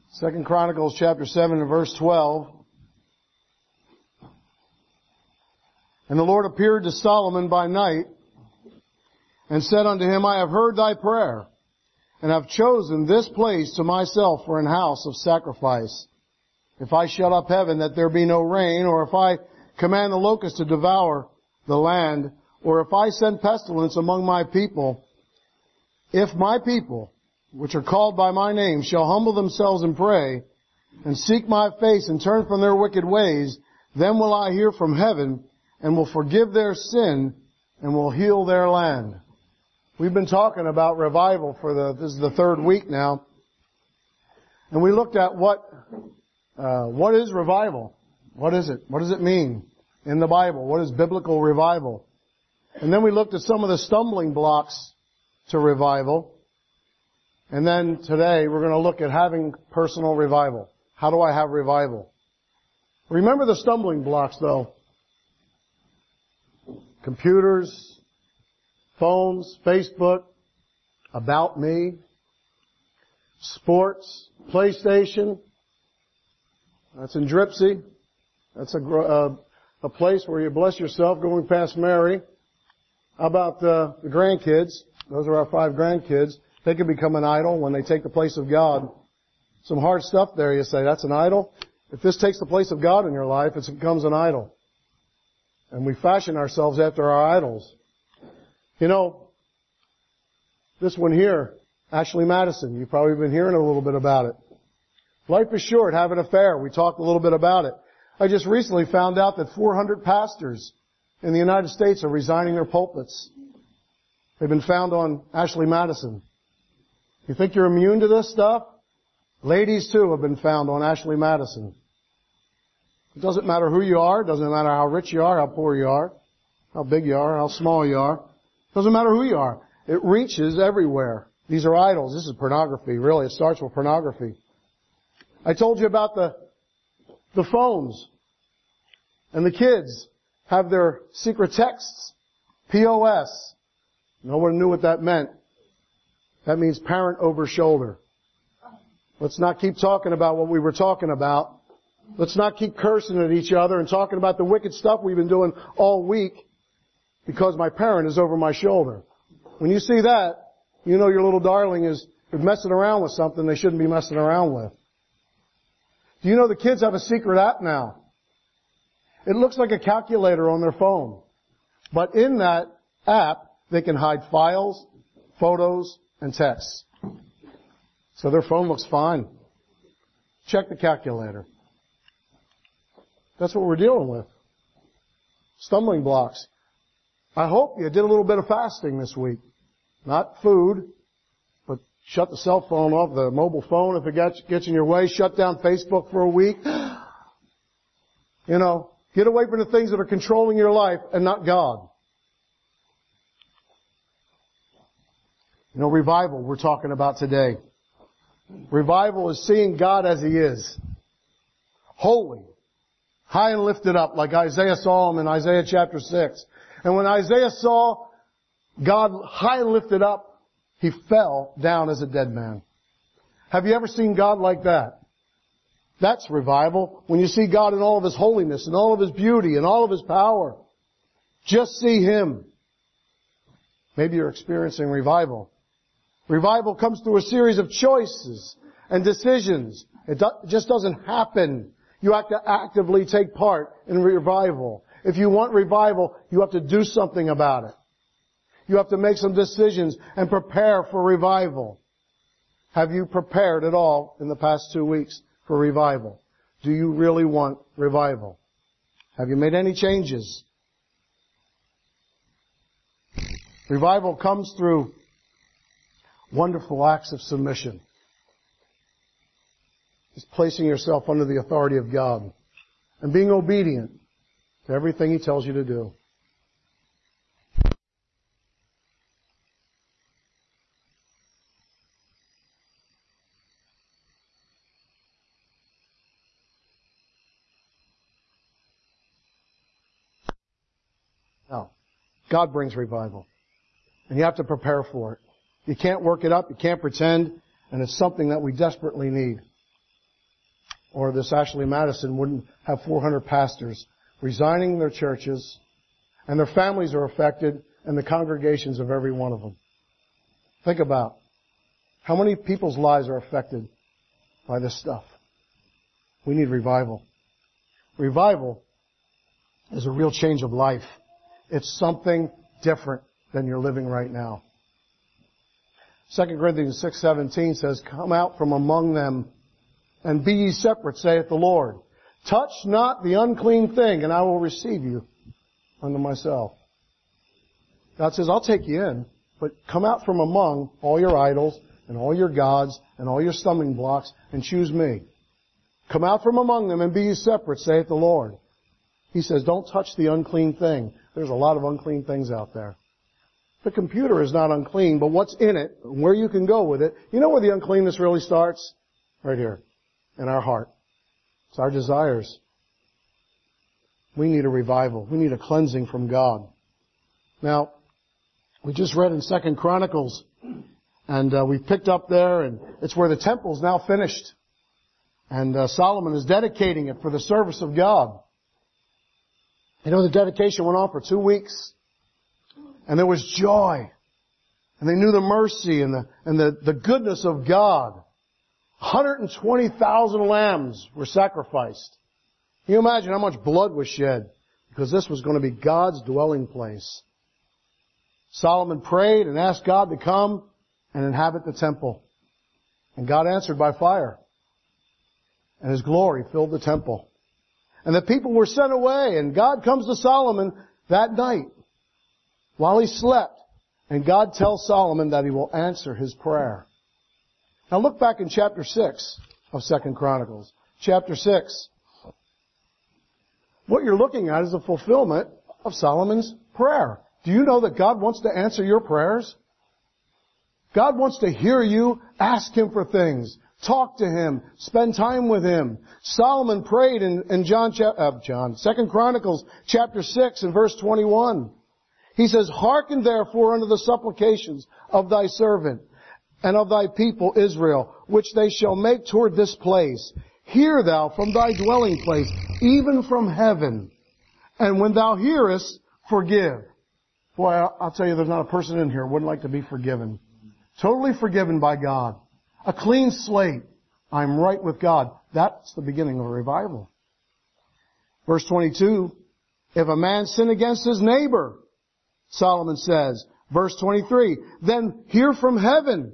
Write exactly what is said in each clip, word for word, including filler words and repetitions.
Second Chronicles chapter seven and verse twelve. And the Lord appeared to Solomon by night and said unto him, I have heard thy prayer, and have chosen this place to myself for an house of sacrifice. If I shut up heaven that there be no rain, or if I command the locusts to devour the land, or if I send pestilence among my people, if my people, which are called by my name, shall humble themselves and pray, and seek my face and turn from their wicked ways, then will I hear from heaven, and will forgive their sin, and will heal their land. We've been talking about revival for the, this is the third week now. And we looked at what, uh, what is revival? What is it? What does it mean in the Bible? What is biblical revival? And then we looked at some of the stumbling blocks to revival. And then today we're going to look at having personal revival. How do I have revival? Remember the stumbling blocks though. Computers, phones, Facebook, About Me, sports, PlayStation. That's in Dripsy. That's a, uh, a place where you bless yourself going past Mary. How about uh, the grandkids? Those are our five grandkids. They can become an idol when they take the place of God. Some hard stuff there. You say, that's an idol? If this takes the place of God in your life, it becomes an idol. And we fashion ourselves after our idols. You know, this one here, Ashley Madison, you've probably been hearing a little bit about it. Life is short, have an affair. We talked a little bit about it. I just recently found out that four hundred pastors in the United States are resigning their pulpits. They've been found on Ashley Madison. You think you're immune to this stuff? Ladies, too, have been found on Ashley Madison. It doesn't matter who you are. It doesn't matter how rich you are, how poor you are, how big you are, how small you are. It doesn't matter who you are. It reaches everywhere. These are idols. This is pornography, really. It starts with pornography. I told you about the, the phones. And the kids have their secret texts. P O S. No one knew what that meant. That means parent over shoulder. Let's not keep talking about what we were talking about. Let's not keep cursing at each other and talking about the wicked stuff we've been doing all week because my parent is over my shoulder. When you see that, you know your little darling is messing around with something they shouldn't be messing around with. Do you know the kids have a secret app now? It looks like a calculator on their phone. But in that app, they can hide files, photos, and texts. So their phone looks fine. Check the calculator. That's what we're dealing with. Stumbling blocks. I hope you did a little bit of fasting this week. Not food, but shut the cell phone off, the mobile phone if it gets, gets in your way. Shut down Facebook for a week. You know, get away from the things that are controlling your life and not God. You know, revival we're talking about today. Revival is seeing God as He is. Holy. High and lifted up, like Isaiah saw Him in Isaiah chapter six. And when Isaiah saw God high and lifted up, he fell down as a dead man. Have you ever seen God like that? That's revival. When you see God in all of His holiness and all of His beauty and all of His power. Just see Him. Maybe you're experiencing revival. Revival comes through a series of choices and decisions. It do- just doesn't happen. You have to actively take part in revival. If you want revival, you have to do something about it. You have to make some decisions and prepare for revival. Have you prepared at all in the past two weeks for revival? Do you really want revival? Have you made any changes? Revival comes through wonderful acts of submission. It's placing yourself under the authority of God and being obedient to everything He tells you to do. Now, God brings revival. And you have to prepare for it. You can't work it up, you can't pretend, and it's something that we desperately need. or this Ashley Madison wouldn't have four hundred pastors resigning their churches, and their families are affected, and the congregations of every one of them. Think about how many people's lives are affected by this stuff. We need revival. Revival is a real change of life. It's something different than you're living right now. Second Corinthians six seventeen says, "Come out from among them and be ye separate, saith the Lord. Touch not the unclean thing, and I will receive you unto myself." God says, I'll take you in, but come out from among all your idols and all your gods and all your stumbling blocks and choose me. Come out from among them and be ye separate, saith the Lord. He says, don't touch the unclean thing. There's a lot of unclean things out there. The computer is not unclean, but what's in it, where you can go with it, you know where the uncleanness really starts? Right here, in our heart. It's our desires. We need a revival. We need a cleansing from God. Now, we just read in Second Chronicles, and uh, we picked up there, and it's where the temple's now finished. And uh, Solomon is dedicating it for the service of God. You know, the dedication went on for two weeks. And there was joy. And they knew the mercy and the, and the, the goodness of God. one hundred twenty thousand lambs were sacrificed. Can you imagine how much blood was shed? Because this was going to be God's dwelling place. Solomon prayed and asked God to come and inhabit the temple. And God answered by fire. And His glory filled the temple. And the people were sent away, and God comes to Solomon that night while he slept. And God tells Solomon that He will answer his prayer. Now look back in chapter six of Second Chronicles. Chapter six. What you're looking at is the fulfillment of Solomon's prayer. Do you know that God wants to answer your prayers? God wants to hear you ask Him for things. Talk to Him. Spend time with Him. Solomon prayed in, in John, uh, John, Second Chronicles chapter six and verse twenty-one. He says, "Hearken therefore unto the supplications of thy servant and of thy people Israel, which they shall make toward this place. Hear thou from thy dwelling place, even from heaven. And when thou hearest, forgive." Boy, I'll tell you, there's not a person in here who wouldn't like to be forgiven. Totally forgiven by God. A clean slate. I'm right with God. That's the beginning of a revival. Verse twenty-two, if a man sin against his neighbor, Solomon says, verse twenty-three, then hear from heaven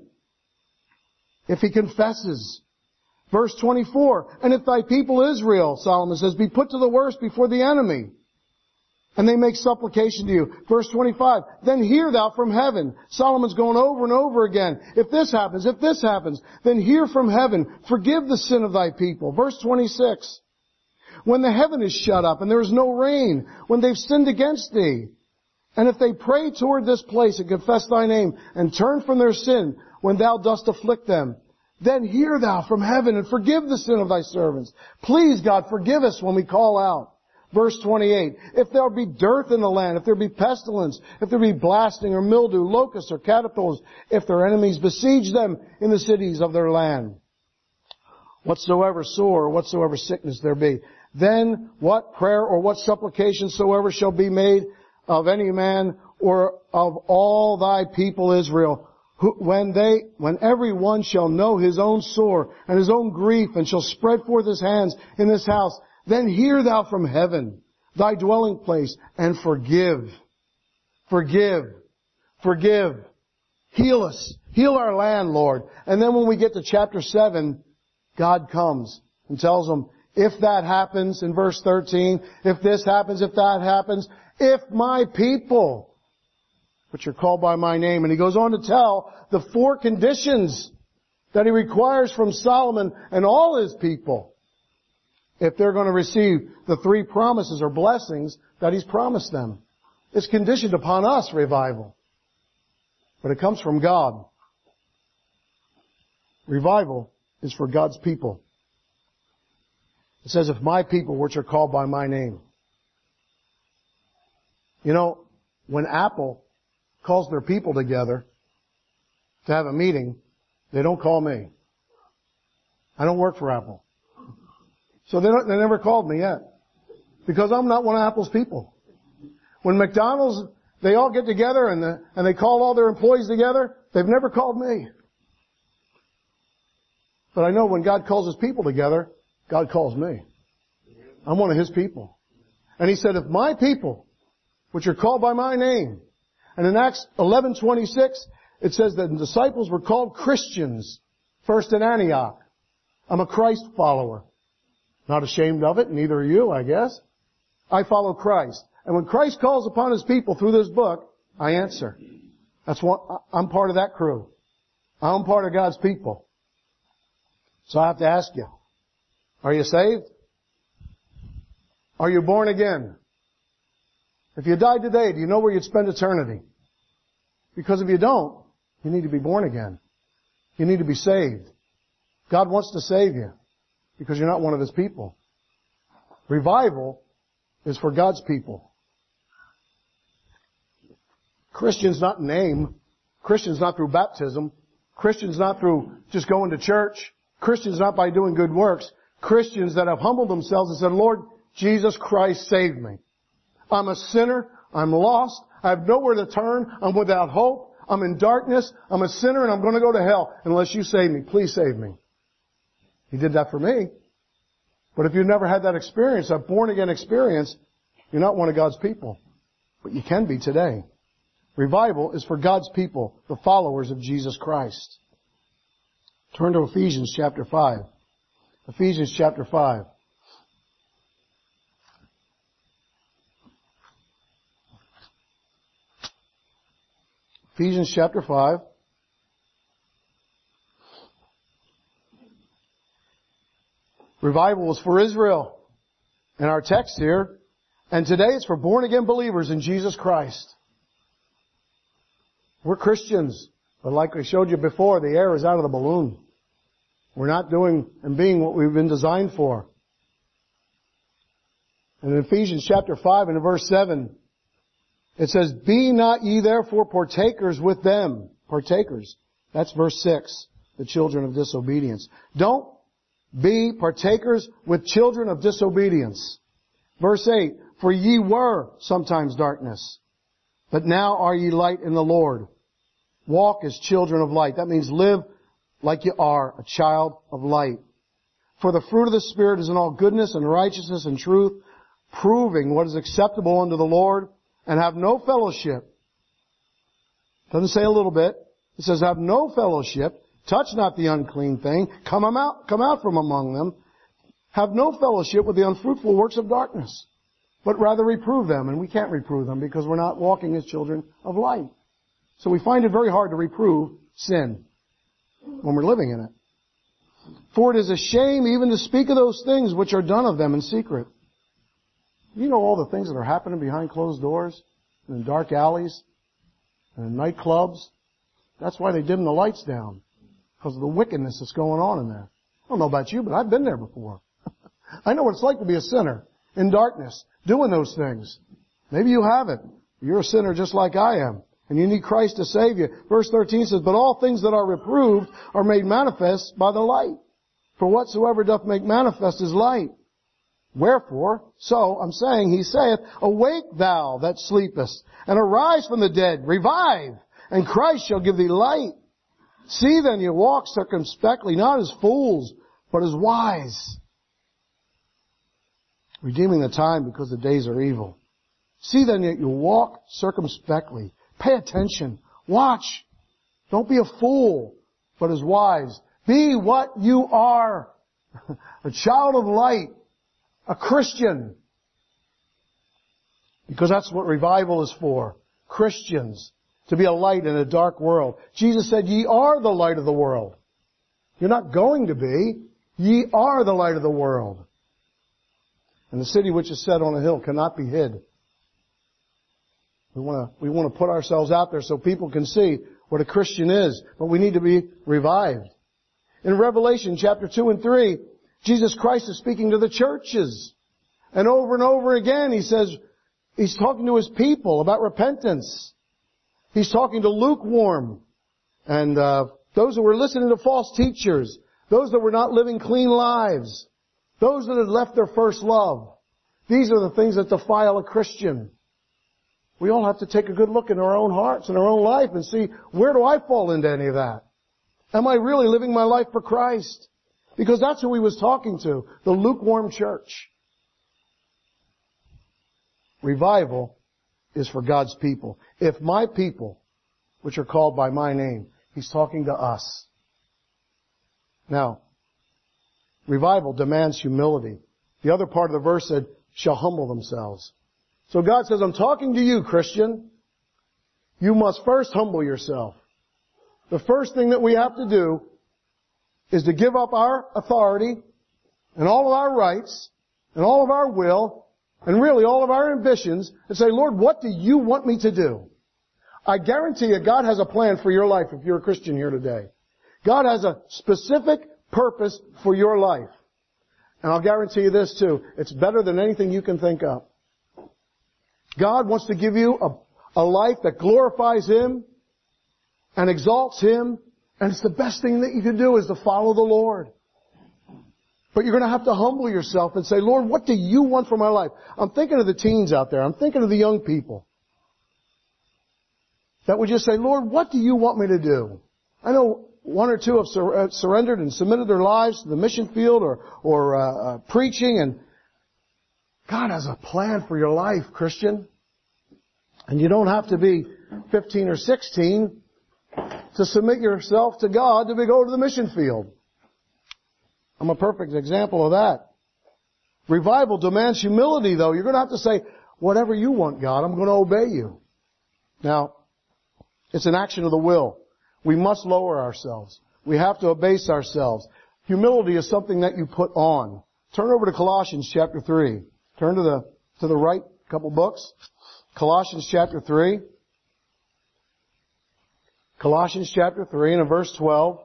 if he confesses. Verse twenty-four, and if thy people Israel, Solomon says, be put to the worst before the enemy, and they make supplication to you. Verse twenty-five, then hear thou from heaven. Solomon's going over and over again. If this happens, if this happens, then hear from heaven. Forgive the sin of thy people. Verse twenty-six, when the heaven is shut up and there is no rain, when they've sinned against thee, and if they pray toward this place and confess thy name and turn from their sin when thou dost afflict them, then hear thou from heaven and forgive the sin of thy servants. Please, God, forgive us when we call out. Verse twenty-eight, if there be dearth in the land, if there be pestilence, if there be blasting or mildew, locusts or caterpillars, if their enemies besiege them in the cities of their land, whatsoever sore or whatsoever sickness there be, then what prayer or what supplication soever shall be made of any man or of all thy people Israel, who, when they, when every one shall know his own sore and his own grief and shall spread forth his hands in this house, then hear thou from heaven, thy dwelling place, and forgive. Forgive. Forgive. Heal us. Heal our land, Lord. And then when we get to chapter seven, God comes and tells them, if that happens, in verse thirteen, if this happens, if that happens, if my people, which are called by my name, and He goes on to tell the four conditions that He requires from Solomon and all his people, if they're going to receive the three promises or blessings that He's promised them. It's conditioned upon us, revival. But it comes from God. Revival is for God's people. It says, if my people, which are called by my name. You know, when Apple calls their people together to have a meeting, they don't call me. I don't work for Apple. So they, don't, they never called me yet. Because I'm not one of Apple's people. When McDonald's, they all get together and, the, and they call all their employees together, they've never called me. But I know when God calls His people together, God calls me. I'm one of His people. And He said, if my people, which are called by my name, and in Acts eleven twenty-six, it says that the disciples were called Christians, first in Antioch. I'm a Christ follower. Not ashamed of it, neither are you, I guess. I follow Christ. And when Christ calls upon His people through this book, I answer. That's what, I'm part of that crew. I'm part of God's people. So I have to ask you, are you saved? Are you born again? If you died today, do you know where you'd spend eternity? Because if you don't, you need to be born again. You need to be saved. God wants to save you because you're not one of His people. Revival is for God's people. Christians not in name. Christians not through baptism. Christians not through just going to church. Christians not by doing good works. Christians that have humbled themselves and said, Lord, Jesus Christ saved me. I'm a sinner. I'm lost. I have nowhere to turn. I'm without hope. I'm in darkness. I'm a sinner and I'm going to go to hell unless you save me. Please save me. He did that for me. But if you've never had that experience, that born-again experience, you're not one of God's people. But you can be today. Revival is for God's people, the followers of Jesus Christ. Turn to Ephesians chapter five. Ephesians chapter five. Ephesians chapter five. Revival was for Israel in our text here. And today it's for born-again believers in Jesus Christ. We're Christians. But like I showed you before, the air is out of the balloon. We're not doing and being what we've been designed for. And in Ephesians chapter five and in verse seven, it says, be not ye therefore partakers with them. Partakers. That's verse six. The children of disobedience. Don't be partakers with children of disobedience. Verse eight. For ye were sometimes darkness, but now are ye light in the Lord. Walk as children of light. That means live like you are a child of light. For the fruit of the Spirit is in all goodness and righteousness and truth, proving what is acceptable unto the Lord, and have no fellowship. Doesn't say a little bit. It says, have no fellowship. Touch not the unclean thing. Come out, come out from among them. Have no fellowship with the unfruitful works of darkness, but rather reprove them. And we can't reprove them because we're not walking as children of light. So we find it very hard to reprove sin when we're living in it. For it is a shame even to speak of those things which are done of them in secret. You know all the things that are happening behind closed doors, and in dark alleys, and in nightclubs. That's why they dim the lights down, because of the wickedness that's going on in there. I don't know about you, but I've been there before. I know what it's like to be a sinner in darkness, doing those things. Maybe you haven't. You're a sinner just like I am. And you need Christ to save you. Verse thirteen says, but all things that are reproved are made manifest by the light. For whatsoever doth make manifest is light. Wherefore, so I'm saying, he saith, awake thou that sleepest, and arise from the dead, revive, and Christ shall give thee light. See then you walk circumspectly, not as fools, but as wise, redeeming the time because the days are evil. See then that you walk circumspectly. Pay attention. Watch. Don't be a fool, but as wise. Be what you are. A child of light. A Christian. Because that's what revival is for. Christians. To be a light in a dark world. Jesus said, ye are the light of the world. You're not going to be. Ye are the light of the world. And the city which is set on a hill cannot be hid. We want to, we want to put ourselves out there so people can see what a Christian is. But we need to be revived. In Revelation chapter two and three, Jesus Christ is speaking to the churches. And over and over again, He says, He's talking to His people about repentance. He's talking to lukewarm. And uh, those who were listening to false teachers. Those that were not living clean lives. Those that had left their first love. These are the things that defile a Christian. We all have to take a good look in our own hearts and our own life and see, where do I fall into any of that? Am I really living my life for Christ? Because that's who he was talking to, the lukewarm church. Revival is for God's people. If my people, which are called by my name, he's talking to us. Now, revival demands humility. The other part of the verse said, shall humble themselves. So God says, I'm talking to you, Christian. You must first humble yourself. The first thing that we have to do is to give up our authority and all of our rights and all of our will and really all of our ambitions and say, Lord, what do you want me to do? I guarantee you God has a plan for your life if you're a Christian here today. God has a specific purpose for your life. And I'll guarantee you this too. It's better than anything you can think of. God wants to give you a, a life that glorifies Him and exalts Him. And it's the best thing that you can do is to follow the Lord. But you're going to have to humble yourself and say, Lord, what do you want for my life? I'm thinking of the teens out there. I'm thinking of the young people. That would just say, Lord, what do you want me to do? I know one or two have sur- surrendered and submitted their lives to the mission field or, or uh, uh, preaching. And God has a plan for your life, Christian. And you don't have to be fifteen or sixteen to submit yourself to God to go to the mission field. I'm a perfect example of that. Revival demands humility, though. You're going to have to say, whatever you want, God, I'm going to obey you. Now, it's an action of the will. We must lower ourselves. We have to abase ourselves. Humility is something that you put on. Turn over to Colossians chapter three. Turn to the, to the right couple books. Colossians chapter three. Colossians chapter three and in verse twelve.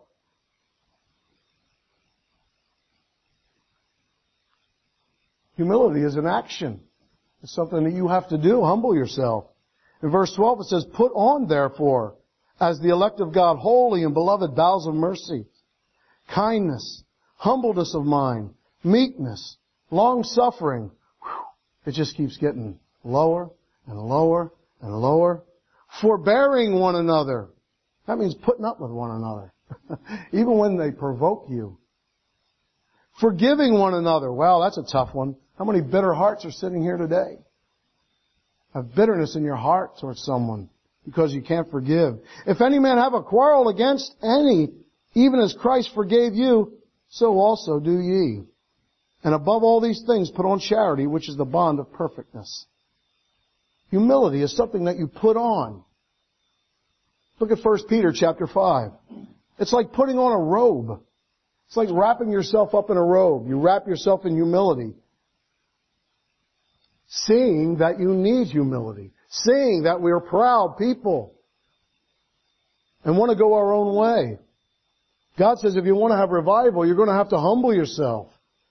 Humility is an action. It's something that you have to do. Humble yourself. In verse twelve it says, put on therefore, as the elect of God, holy and beloved bowels of mercy, kindness, humbleness of mind, meekness, long-suffering. It just keeps getting lower and lower and lower. Forbearing one another. That means putting up with one another. Even when they provoke you. Forgiving one another. Wow, that's a tough one. How many bitter hearts are sitting here today? Have bitterness in your heart towards someone because you can't forgive. If any man have a quarrel against any, even as Christ forgave you, so also do ye. And above all these things, put on charity, which is the bond of perfectness. Humility is something that you put on. Look at First Peter chapter five. It's like putting on a robe. It's like wrapping yourself up in a robe. You wrap yourself in humility. Seeing that you need humility. Seeing that we are proud people. And want to go our own way. God says if you want to have revival, you're going to have to humble yourself.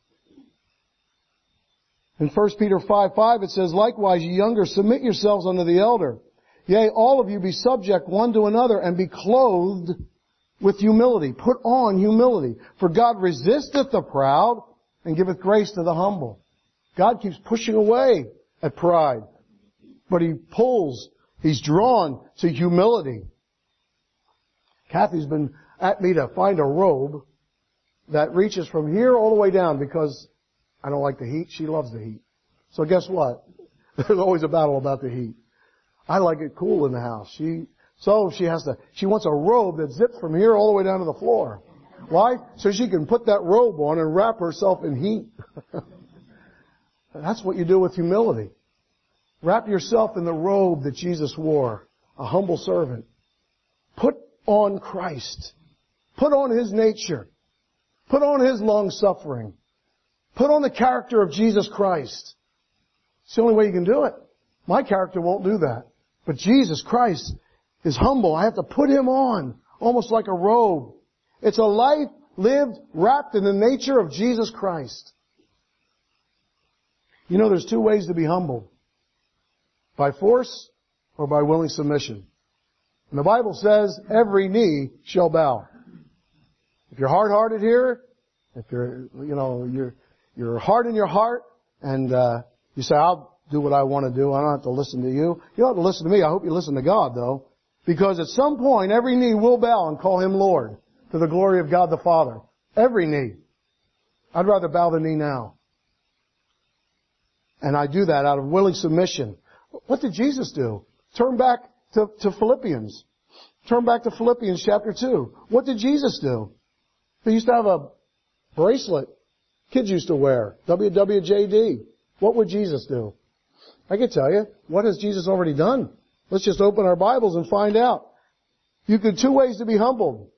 In First Peter five five it says, likewise, ye younger, submit yourselves unto the elder. Yea, all of you be subject one to another, and be clothed with humility. Put on humility. For God resisteth the proud, and giveth grace to the humble. God keeps pushing away at pride. But He pulls, He's drawn to humility. Kathy's been at me to find a robe that reaches from here all the way down because I don't like the heat. She loves the heat. So guess what? There's always a battle about the heat. I like it cool in the house. She, so she has to, she wants a robe that zips from here all the way down to the floor. Why? So she can put that robe on and wrap herself in heat. That's what you do with humility. Wrap yourself in the robe that Jesus wore, a humble servant. Put on Christ. Put on His nature. Put on His long-suffering. Put on the character of Jesus Christ. It's the only way you can do it. My character won't do that. But Jesus Christ is humble. I have to put Him on, almost like a robe. It's a life lived wrapped in the nature of Jesus Christ. You know, there's two ways to be humbled. By force or by willing submission. And the Bible says, every knee shall bow. If you're hard-hearted here, if you're, you know, you're, you're hard in your heart, and uh, you say, I'll do what I want to do. I don't have to listen to you. You don't have to listen to me. I hope you listen to God, though. Because at some point, every knee will bow and call Him Lord to the glory of God the Father. Every knee. I'd rather bow the knee now. And I do that out of willing submission. What did Jesus do? Turn back to, to Philippians. Turn back to Philippians chapter two. What did Jesus do? He used to have a bracelet kids used to wear. W W J D. What would Jesus do? I can tell you. What has Jesus already done? Let's just open our Bibles and find out. You could two ways to be humbled.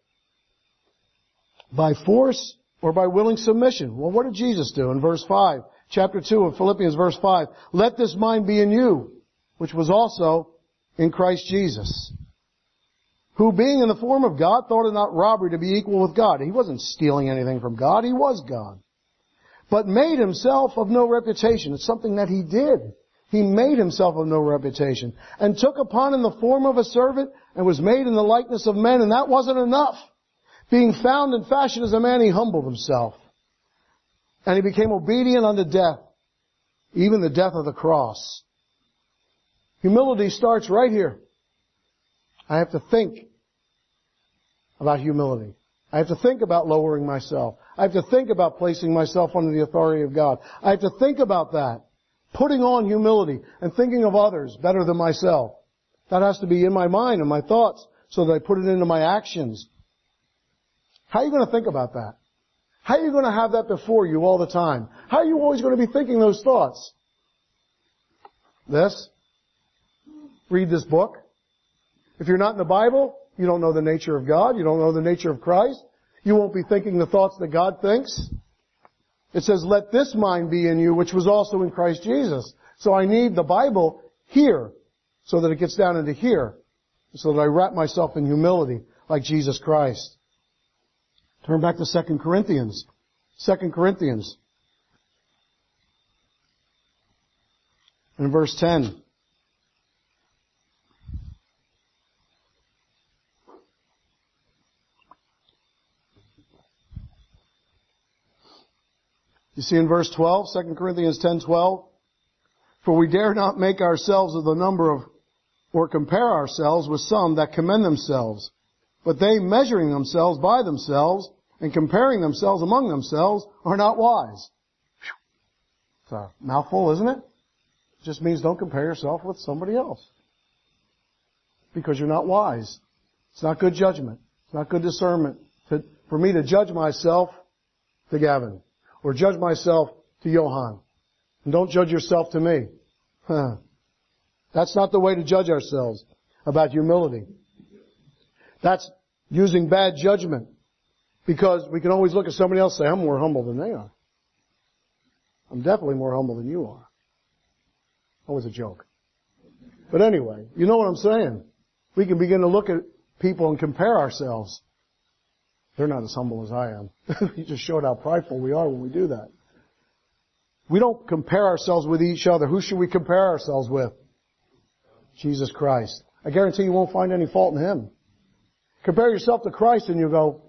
By force or by willing submission. Well, what did Jesus do in verse five? Chapter two of Philippians, verse five. Let this mind be in you, which was also in Christ Jesus, who being in the form of God thought it not robbery to be equal with God. He wasn't stealing anything from God. He was God. But made himself of no reputation. It's something that he did. He made himself of no reputation. And took upon him the form of a servant and was made in the likeness of men. And that wasn't enough. Being found in fashion as a man, he humbled himself. And he became obedient unto death, even the death of the cross. Humility starts right here. I have to think about humility. I have to think about lowering myself. I have to think about placing myself under the authority of God. I have to think about that. Putting on humility and thinking of others better than myself. That has to be in my mind and my thoughts so that I put it into my actions. How are you going to think about that? How are you going to have that before you all the time? How are you always going to be thinking those thoughts? This. Read this book. If you're not in the Bible, you don't know the nature of God. You don't know the nature of Christ. You won't be thinking the thoughts that God thinks. It says, let this mind be in you, which was also in Christ Jesus. So I need the Bible here so that it gets down into here, so that I wrap myself in humility like Jesus Christ. Turn back to Second Corinthians. Second Corinthians. In verse ten. You see in verse twelve, Second Corinthians ten twelve, for we dare not make ourselves of the number of, or compare ourselves with some that commend themselves, but they measuring themselves by themselves and comparing themselves among themselves are not wise. It's a mouthful, isn't it? It just means don't compare yourself with somebody else. Because you're not wise. It's not good judgment. It's not good discernment to, for me to judge myself to Gavin. Or judge myself to Johan. And don't judge yourself to me. Huh. That's not the way to judge ourselves about humility. That's using bad judgment. Because we can always look at somebody else and say, I'm more humble than they are. I'm definitely more humble than you are. That was a joke. But anyway, you know what I'm saying. We can begin to look at people and compare ourselves. They're not as humble as I am. You just showed how prideful we are when we do that. We don't compare ourselves with each other. Who should we compare ourselves with? Jesus Christ. I guarantee you won't find any fault in Him. Compare yourself to Christ and you go,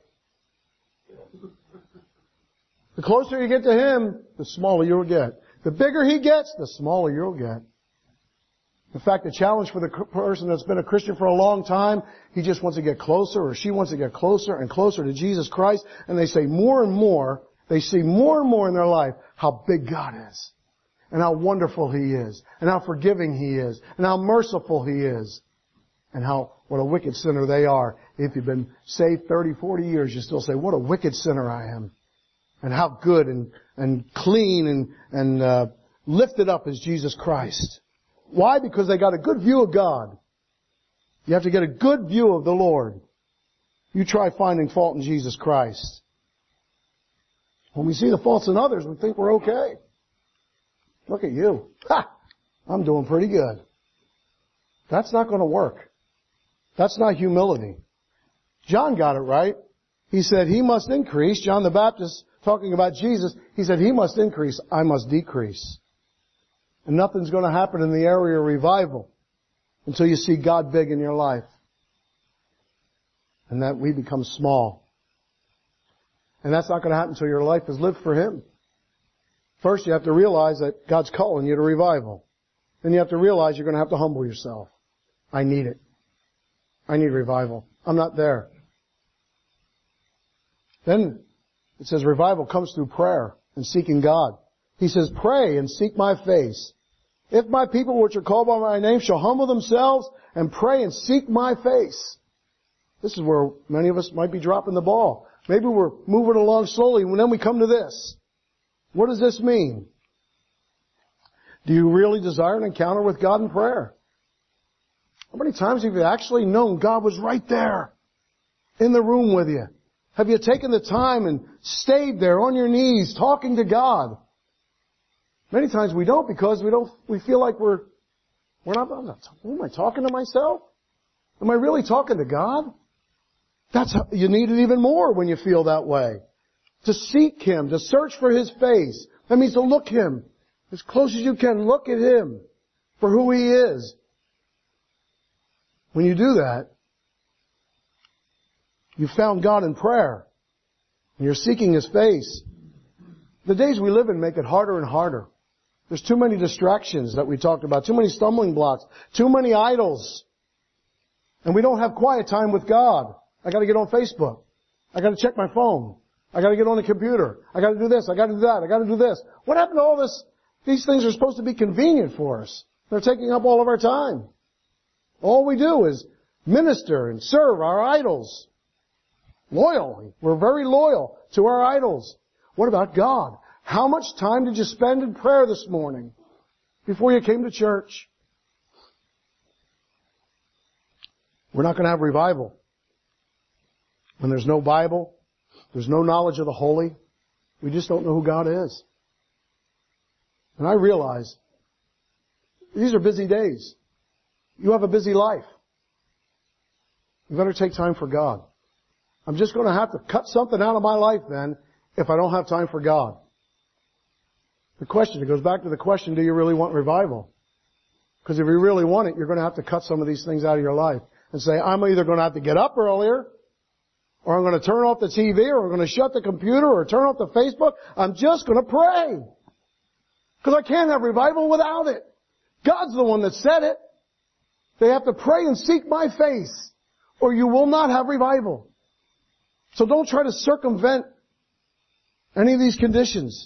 the closer you get to Him, the smaller you'll get. The bigger He gets, the smaller you'll get. In fact, the challenge for the person that's been a Christian for a long time, he just wants to get closer, or she wants to get closer and closer to Jesus Christ, and they say more and more, they see more and more in their life how big God is, and how wonderful He is, and how forgiving He is, and how merciful He is, and how, what a wicked sinner they are. If you've been saved thirty, forty years, you still say, what a wicked sinner I am. And how good and, and clean and, and uh, lifted up is Jesus Christ. Why? Because they got a good view of God. You have to get a good view of the Lord. You try finding fault in Jesus Christ. When we see the faults in others, we think we're okay. Look at you. Ha! I'm doing pretty good. That's not going to work. That's not humility. John got it right. He said he must increase. John the Baptist, talking about Jesus, he said he must increase, I must decrease. And nothing's going to happen in the area of revival until you see God big in your life. And that we become small. And that's not going to happen until your life is lived for Him. First, you have to realize that God's calling you to revival. Then you have to realize you're going to have to humble yourself. I need it. I need revival. I'm not there. Then it says revival comes through prayer and seeking God. He says, pray and seek my face. If my people which are called by my name shall humble themselves and pray and seek my face. This is where many of us might be dropping the ball. Maybe we're moving along slowly and then we come to this. What does this mean? Do you really desire an encounter with God in prayer? How many times have you actually known God was right there in the room with you? Have you taken the time and stayed there on your knees talking to God? Many times we don't because we don't, we feel like we're, we're not, I'm not, am I talking to myself? Am I really talking to God? That's how, you need it even more when you feel that way. To seek Him, to search for His face. That means to look Him as close as you can. Look at Him for who He is. When you do that, you found God in prayer. And you're seeking His face. The days we live in make it harder and harder. There's too many distractions that we talked about, too many stumbling blocks, too many idols. And we don't have quiet time with God. I gotta get on Facebook. I gotta check my phone. I gotta get on the computer. I gotta do this. I gotta do that. I gotta do this. What happened to all this? These things are supposed to be convenient for us. They're taking up all of our time. All we do is minister and serve our idols. Loyally. We're very loyal to our idols. What about God? How much time did you spend in prayer this morning before you came to church? We're not going to have revival when there's no Bible, there's no knowledge of the holy. We just don't know who God is. And I realize these are busy days. You have a busy life. You better take time for God. I'm just going to have to cut something out of my life then if I don't have time for God. The question, it goes back to the question, do you really want revival? Because if you really want it, you're going to have to cut some of these things out of your life and say, I'm either going to have to get up earlier, or I'm going to turn off the T V, or I'm going to shut the computer, or turn off the Facebook. I'm just going to pray. Because I can't have revival without it. God's the one that said it. They have to pray and seek my face, or you will not have revival. So don't try to circumvent any of these conditions.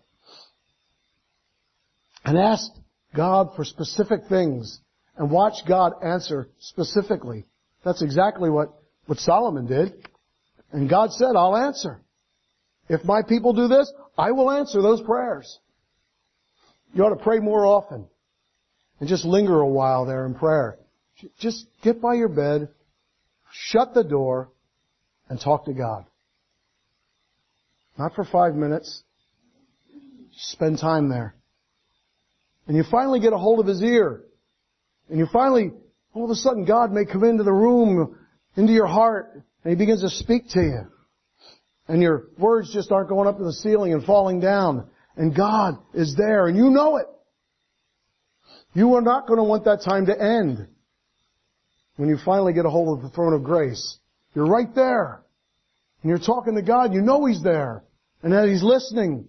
And ask God for specific things and watch God answer specifically. That's exactly what, what Solomon did. And God said, I'll answer. If my people do this, I will answer those prayers. You ought to pray more often and just linger a while there in prayer. Just get by your bed, shut the door, and talk to God. Not for five minutes. Spend time there. And you finally get a hold of His ear. And you finally, all of a sudden, God may come into the room, into your heart, and He begins to speak to you. And your words just aren't going up to the ceiling and falling down. And God is there, and you know it. You are not going to want that time to end. When you finally get a hold of the throne of grace, you're right there. And you're talking to God, you know He's there. And that He's listening.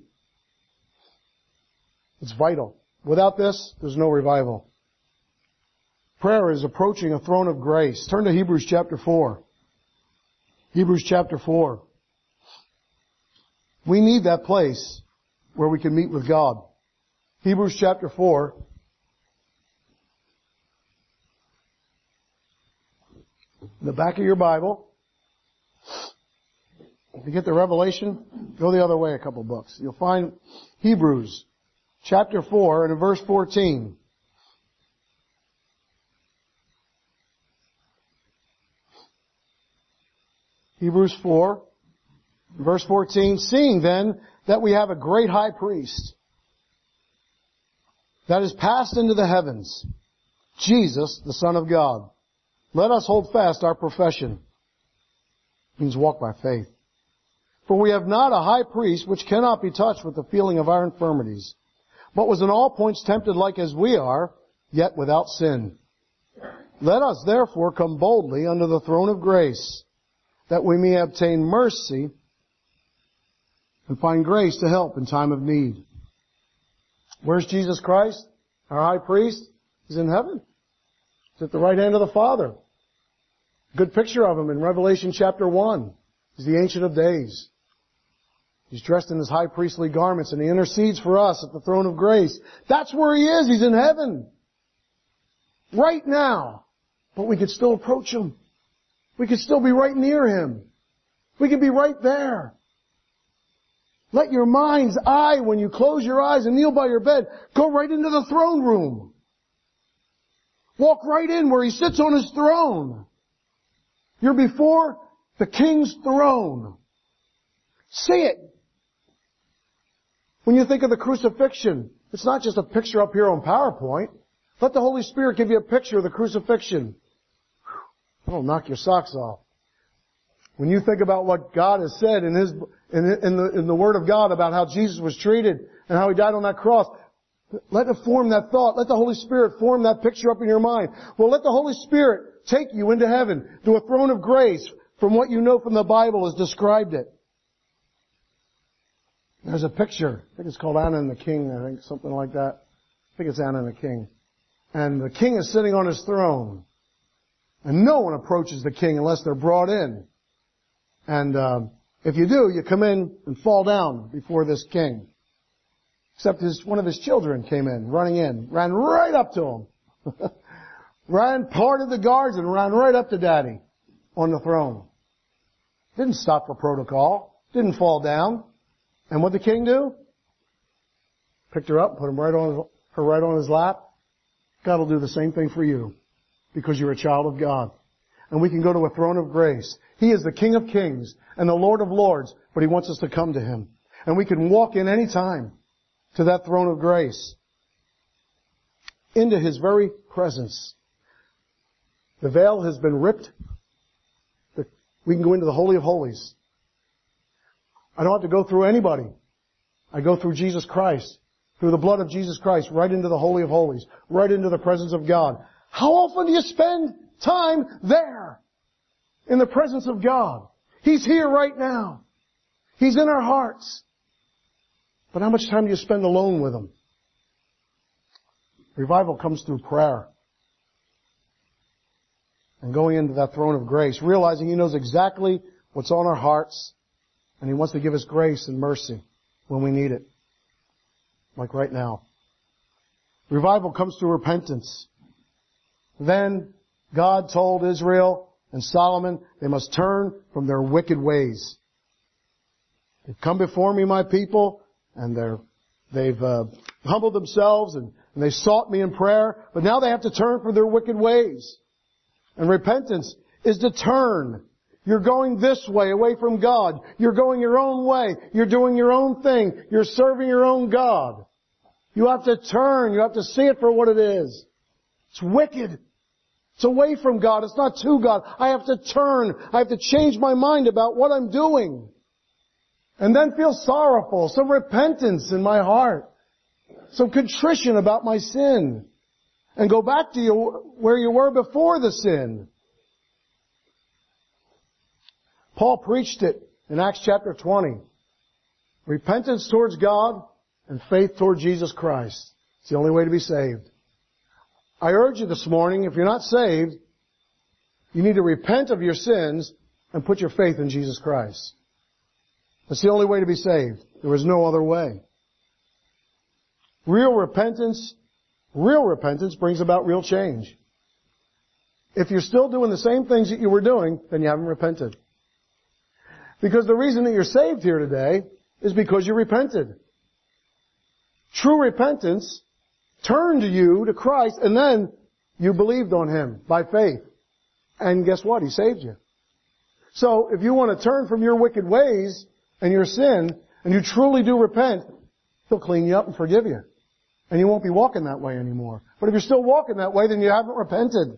It's vital. Without this, there's no revival. Prayer is approaching a throne of grace. Turn to Hebrews chapter four. Hebrews chapter four. We need that place where we can meet with God. Hebrews chapter four. In the back of your Bible. If you get the Revelation, go the other way a couple books. You'll find Hebrews chapter four and in verse fourteen. Hebrews four, verse fourteen. Seeing then that we have a great high priest that is passed into the heavens, Jesus, the Son of God, let us hold fast our profession. It means walk by faith. For we have not a high priest which cannot be touched with the feeling of our infirmities, but was in all points tempted like as we are, yet without sin. Let us therefore come boldly under the throne of grace, that we may obtain mercy and find grace to help in time of need. Where's Jesus Christ, our high priest? He's in heaven. He's at the right hand of the Father. Good picture of him in Revelation chapter one. He's the Ancient of Days. He's dressed in his high priestly garments and he intercedes for us at the throne of grace. That's where he is. He's in heaven. Right now. But we could still approach him. We could still be right near him. We could be right there. Let your mind's eye, when you close your eyes and kneel by your bed, go right into the throne room. Walk right in where he sits on his throne. You're before the King's throne. See it. When you think of the crucifixion, it's not just a picture up here on PowerPoint. Let the Holy Spirit give you a picture of the crucifixion. That'll knock your socks off. When you think about what God has said in His, in, in the, in the Word of God about how Jesus was treated and how He died on that cross, let it form that thought. Let the Holy Spirit form that picture up in your mind. Well, let the Holy Spirit take you into heaven, to a throne of grace, from what you know from the Bible has described it. There's a picture. I think it's called Anna and the King, I think, something like that. I think it's Anna and the King. And the king is sitting on his throne. And no one approaches the king unless they're brought in. And uh, if you do, you come in and fall down before this king. Except his, one of his children came in, running in, ran right up to him. Ran, parted the guards and ran right up to Daddy on the throne. Didn't stop for protocol. Didn't fall down. And what did the king do? Picked her up, put him right on, her right on his lap. God will do the same thing for you because you're a child of God. And we can go to a throne of grace. He is the King of Kings and the Lord of Lords, but He wants us to come to Him. And we can walk in any time to that throne of grace, into His very presence. The veil has been ripped. We can go into the Holy of Holies. I don't have to go through anybody. I go through Jesus Christ. Through the blood of Jesus Christ, right into the Holy of Holies, right into the presence of God. How often do you spend time there? In the presence of God. He's here right now. He's in our hearts. But how much time do you spend alone with Him? Revival comes through prayer. And going into that throne of grace, realizing He knows exactly what's on our hearts, and He wants to give us grace and mercy when we need it. Like right now. Revival comes through repentance. Then God told Israel and Solomon they must turn from their wicked ways. They've come before me, my people, and they're, they've uh, humbled themselves and, and they sought me in prayer, but now they have to turn from their wicked ways. And repentance is to turn. You're going this way, away from God. You're going your own way. You're doing your own thing. You're serving your own God. You have to turn. You have to see it for what it is. It's wicked. It's away from God. It's not to God. I have to turn. I have to change my mind about what I'm doing. And then feel sorrowful. Some repentance in my heart. Some contrition about my sin. And go back to you where you were before the sin. Paul preached it in Acts chapter twenty. Repentance towards God and faith toward Jesus Christ. It's the only way to be saved. I urge you this morning, if you're not saved, you need to repent of your sins and put your faith in Jesus Christ. That's the only way to be saved. There is no other way. Real repentance, real repentance brings about real change. If you're still doing the same things that you were doing, then you haven't repented. Because the reason that you're saved here today is because you repented. True repentance turned you to Christ and then you believed on Him by faith. And guess what? He saved you. So if you want to turn from your wicked ways and your sin and you truly do repent, He'll clean you up and forgive you. And you won't be walking that way anymore. But if you're still walking that way, then you haven't repented.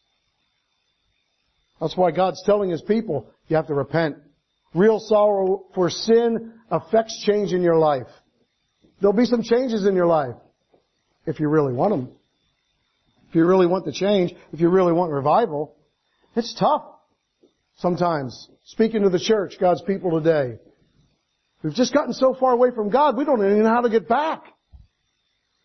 That's why God's telling His people, you have to repent. Real sorrow for sin affects change in your life. There'll be some changes in your life. If you really want them. If you really want the change. If you really want revival. It's tough. Sometimes. Speaking to the church, God's people today. We've just gotten so far away from God, we don't even know how to get back.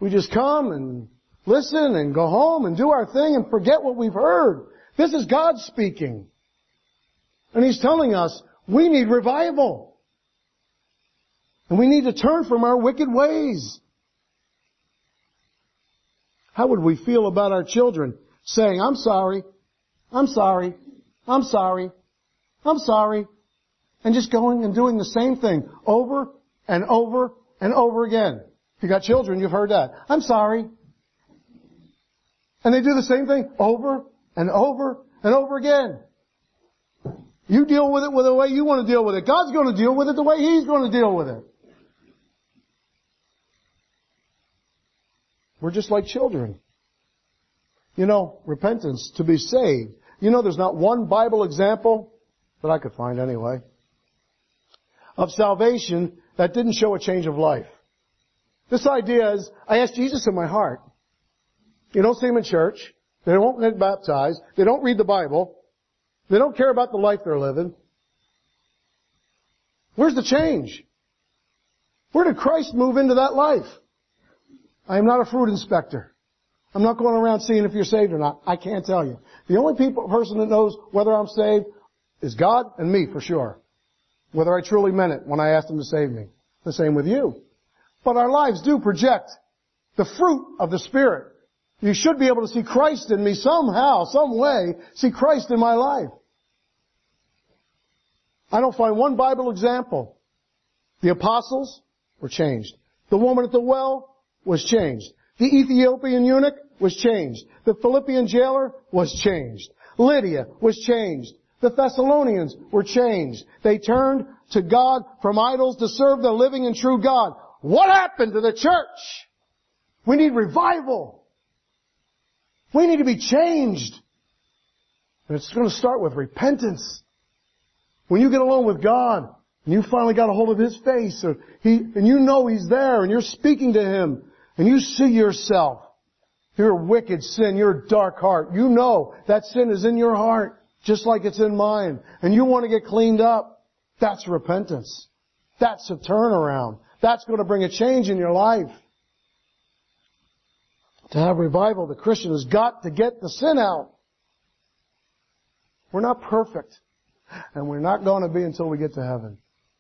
We just come and listen and go home and do our thing and forget what we've heard. This is God speaking. And He's telling us we need revival. And we need to turn from our wicked ways. How would we feel about our children saying, I'm sorry, I'm sorry, I'm sorry, I'm sorry, and just going and doing the same thing over and over and over again? If you got children, you've heard that. I'm sorry. And they do the same thing over and over and over again. You deal with it with the way you want to deal with it. God's going to deal with it the way He's going to deal with it. We're just like children. You know, repentance, to be saved. You know, there's not one Bible example that I could find anyway of salvation that didn't show a change of life. This idea is, I ask Jesus in my heart. You don't see Him in church. They won't get baptized. They don't read the Bible. They don't care about the life they're living. Where's the change? Where did Christ move into that life? I am not a fruit inspector. I'm not going around seeing if you're saved or not. I can't tell you. The only people, person that knows whether I'm saved is God and me for sure. Whether I truly meant it when I asked Him to save me. The same with you. But our lives do project the fruit of the Spirit. You should be able to see Christ in me somehow, some way, see Christ in my life. I don't find one Bible example. The apostles were changed. The woman at the well was changed. The Ethiopian eunuch was changed. The Philippian jailer was changed. Lydia was changed. The Thessalonians were changed. They turned to God from idols to serve the living and true God. What happened to the church? We need revival. We need to be changed. And it's going to start with repentance. When you get alone with God, and you finally got a hold of His face, or he, and you know He's there, and you're speaking to Him, and you see yourself, your wicked sin, your dark heart, you know that sin is in your heart, just like it's in mine, and you want to get cleaned up. That's repentance. That's a turnaround. That's going to bring a change in your life. To have revival, the Christian has got to get the sin out. We're not perfect. And we're not going to be until we get to heaven.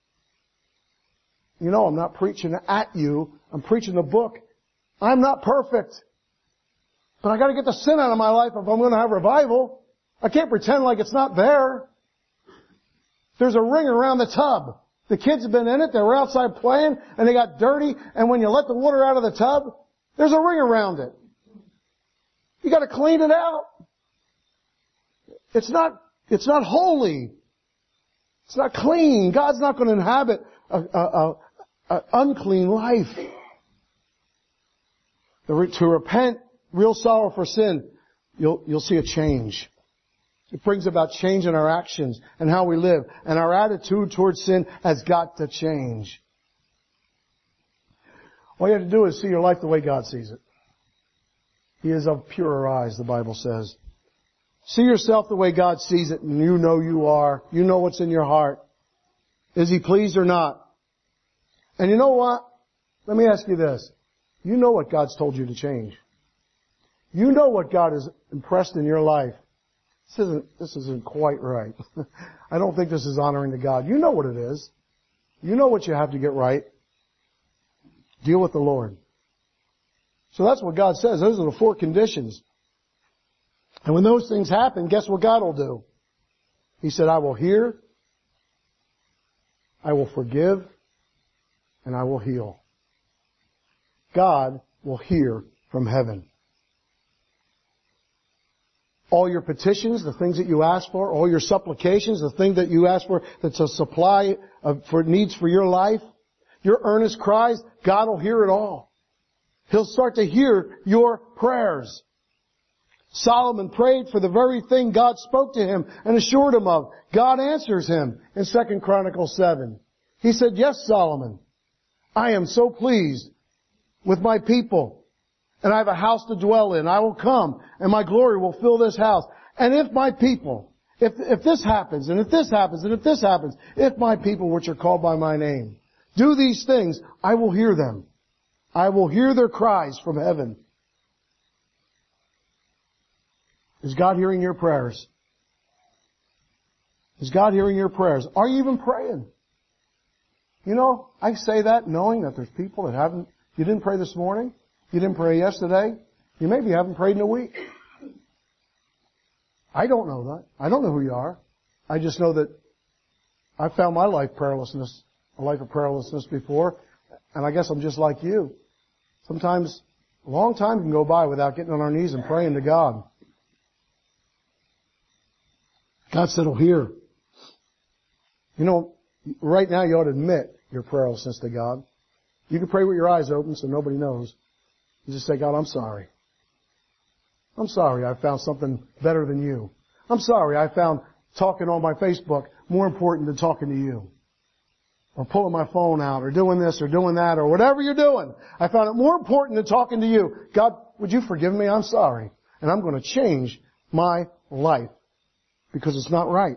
You know, I'm not preaching at you. I'm preaching the book. I'm not perfect. But I got to get the sin out of my life if I'm going to have revival. I can't pretend like it's not there. There's a ring around the tub. The kids have been in it. They were outside playing and they got dirty. And when you let the water out of the tub, there's a ring around it. You got to clean it out. It's not, it's not holy. It's not clean. God's not going to inhabit a, a, a, a unclean life. The, to repent, real sorrow for sin, you'll, you'll see a change. It brings about change in our actions and how we live. And our attitude towards sin has got to change. All you have to do is see your life the way God sees it. He is of purer eyes, the Bible says. See yourself the way God sees it, and you know you are. You know what's in your heart. Is He pleased or not? And you know what? Let me ask you this. You know what God's told you to change. You know what God has impressed in your life. This isn't, this isn't quite right. I don't think this is honoring to God. You know what it is. You know what you have to get right. Deal with the Lord. So that's what God says. Those are the four conditions. And when those things happen, guess what God will do? He said, I will hear, I will forgive, and I will heal. God will hear from heaven. All your petitions, the things that you ask for, all your supplications, the thing that you ask for that's a supply of, for needs for your life, your earnest cries, God will hear it all. He'll start to hear your prayers. Solomon prayed for the very thing God spoke to him and assured him of. God answers him in Second Chronicles seven. He said, yes, Solomon, I am so pleased with my people, and I have a house to dwell in. I will come, and my glory will fill this house. And if my people, if, if this happens, and if this happens, and if this happens, if my people which are called by my name do these things, I will hear them. I will hear their cries from heaven. Is God hearing your prayers? Is God hearing your prayers? Are you even praying? You know, I say that knowing that there's people that haven't, you didn't pray this morning, you didn't pray yesterday, you maybe haven't prayed in a week. I don't know that. I don't know who you are. I just know that I found my life prayerlessness, a life of prayerlessness before, and I guess I'm just like you. Sometimes a long time can go by without getting on our knees and praying to God. God said he'll hear. You know, right now you ought to admit your prayerlessness to God. You can pray with your eyes open so nobody knows. You just say, God, I'm sorry. I'm sorry I found something better than you. I'm sorry I found talking on my Facebook more important than talking to you. Or pulling my phone out, or doing this, or doing that, or whatever you're doing. I found it more important than talking to you. God, would you forgive me? I'm sorry. And I'm going to change my life. Because it's not right.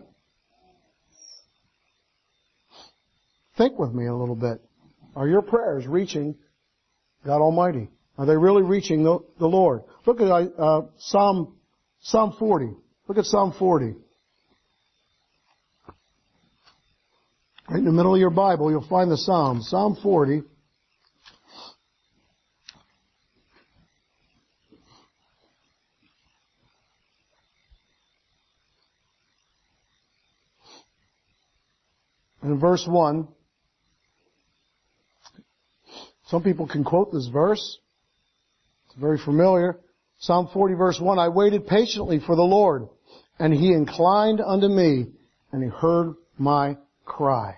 Think with me a little bit. Are your prayers reaching God Almighty? Are they really reaching the, the Lord? Look at uh, Psalm Psalm forty. Look at Psalm forty. Right in the middle of your Bible, you'll find the Psalm. Psalm forty. And in verse one, some people can quote this verse. It's very familiar. Psalm forty verse one, I waited patiently for the Lord, and He inclined unto me, and He heard my cry.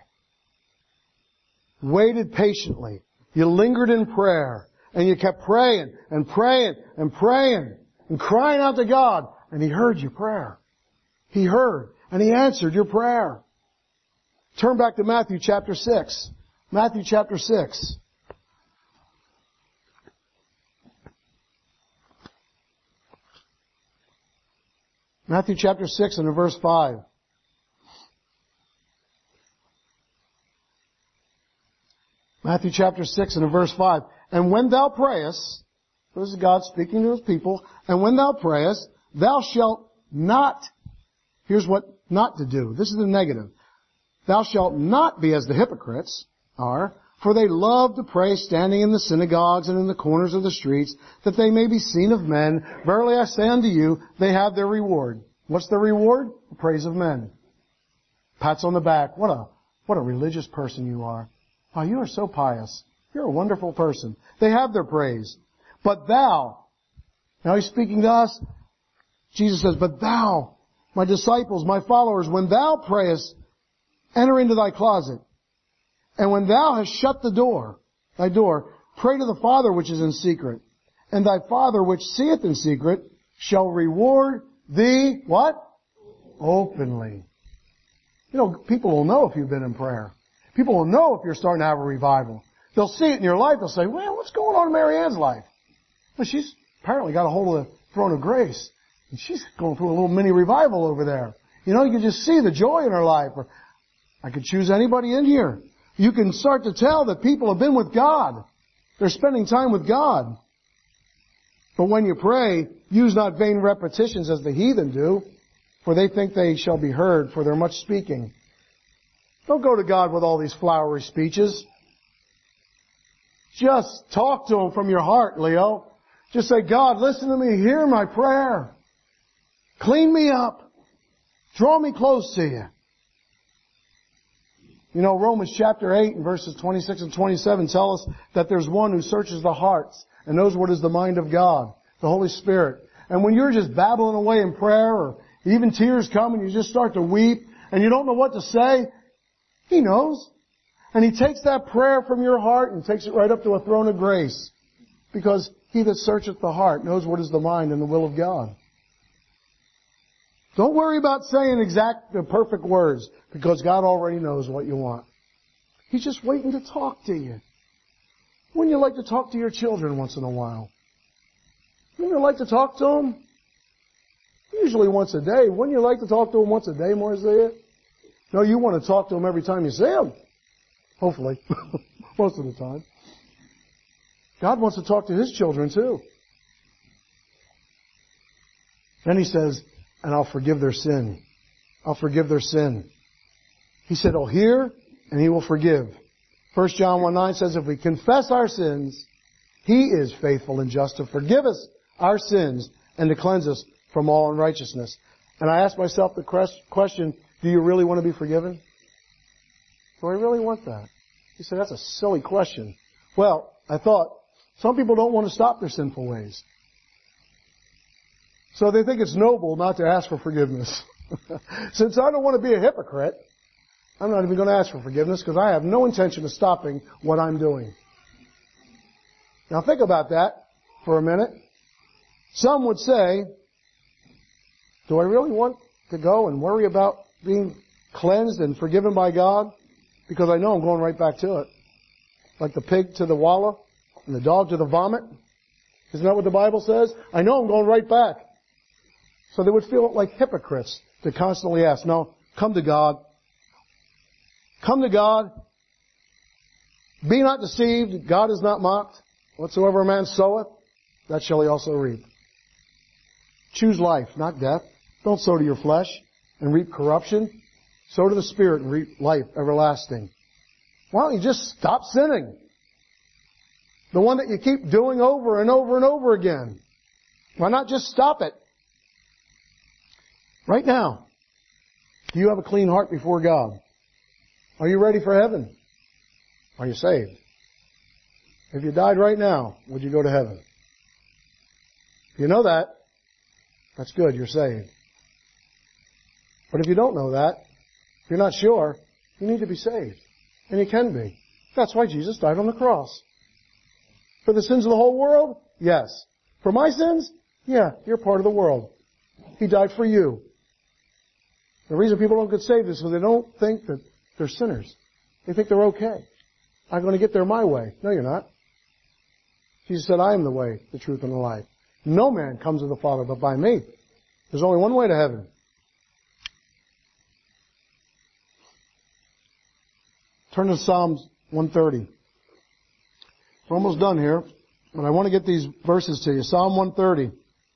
Waited patiently. You lingered in prayer, and you kept praying, and praying, and praying, and crying out to God, and He heard your prayer. He heard, and He answered your prayer. Turn back to Matthew chapter six. Matthew chapter six. Matthew chapter six and verse five. Matthew chapter six and verse five. And when thou prayest, this is God speaking to His people, and when thou prayest, thou shalt not, here's what not to do. This is the negative. Thou shalt not be as the hypocrites are, for they love to pray standing in the synagogues and in the corners of the streets, that they may be seen of men. Verily I say unto you, they have their reward. What's their reward? The praise of men. Pats on the back. What a, what a religious person you are. Oh, you are so pious. You're a wonderful person. They have their praise. But thou, now He's speaking to us. Jesus says, but thou, my disciples, my followers, when thou prayest, enter into thy closet. And when thou hast shut the door, thy door, pray to the Father which is in secret. And thy Father which seeth in secret shall reward thee, what? Openly. You know, people will know if you've been in prayer. People will know if you're starting to have a revival. They'll see it in your life. They'll say, well, what's going on in Mary Ann's life? Well, she's apparently got a hold of the throne of grace. And she's going through a little mini revival over there. You know, you can just see the joy in her life. Or I could choose anybody in here. You can start to tell that people have been with God. They're spending time with God. But when you pray, use not vain repetitions as the heathen do, for they think they shall be heard for their much speaking. Don't go to God with all these flowery speeches. Just talk to Him from your heart, Leo. Just say, God, listen to me. Hear my prayer. Clean me up. Draw me close to you. You know, Romans chapter eight and verses twenty-six and twenty-seven tell us that there's one who searches the hearts and knows what is the mind of God, the Holy Spirit. And when you're just babbling away in prayer, or even tears come and you just start to weep and you don't know what to say, He knows. And He takes that prayer from your heart and takes it right up to a throne of grace. Because He that searcheth the heart knows what is the mind and the will of God. Don't worry about saying exact, the perfect words, because God already knows what you want. He's just waiting to talk to you. Wouldn't you like to talk to your children once in a while? Wouldn't you like to talk to them? Usually once a day. Wouldn't you like to talk to them once a day, Marcia? No, you want to talk to them every time you see them. Hopefully. Most of the time. God wants to talk to His children too. Then He says, and I'll forgive their sin. I'll forgive their sin. He said, He'll hear and He will forgive. First John one nine says, if we confess our sins, He is faithful and just to forgive us our sins and to cleanse us from all unrighteousness. And I ask myself the question, do you really want to be forgiven? Do I really want that? You say, that's a silly question. Well, I thought, some people don't want to stop their sinful ways. So they think it's noble not to ask for forgiveness. Since I don't want to be a hypocrite, I'm not even going to ask for forgiveness because I have no intention of stopping what I'm doing. Now think about that for a minute. Some would say, do I really want to go and worry about being cleansed and forgiven by God? Because I know I'm going right back to it. Like the pig to the wallow and the dog to the vomit. Isn't that what the Bible says? I know I'm going right back. So they would feel like hypocrites to constantly ask, no, come to God. Come to God. Be not deceived. God is not mocked. Whatsoever a man soweth, that shall he also reap. Choose life, not death. Don't sow to your flesh and reap corruption. Sow to the Spirit and reap life everlasting. Why don't you just stop sinning? The one that you keep doing over and over and over again. Why not just stop it? Right now, do you have a clean heart before God? Are you ready for heaven? Are you saved? If you died right now, would you go to heaven? If you know that, that's good, you're saved. But if you don't know that, if you're not sure, you need to be saved. And you can be. That's why Jesus died on the cross. For the sins of the whole world? Yes. For my sins? Yeah, you're part of the world. He died for you. The reason people don't get saved is because they don't think that they're sinners. They think they're okay. I'm going to get there my way. No, you're not. Jesus said, I am the way, the truth, and the life. No man comes to the Father but by me. There's only one way to heaven. Turn to Psalms one thirty. We're almost done here, but I want to get these verses to you. Psalm one thirty.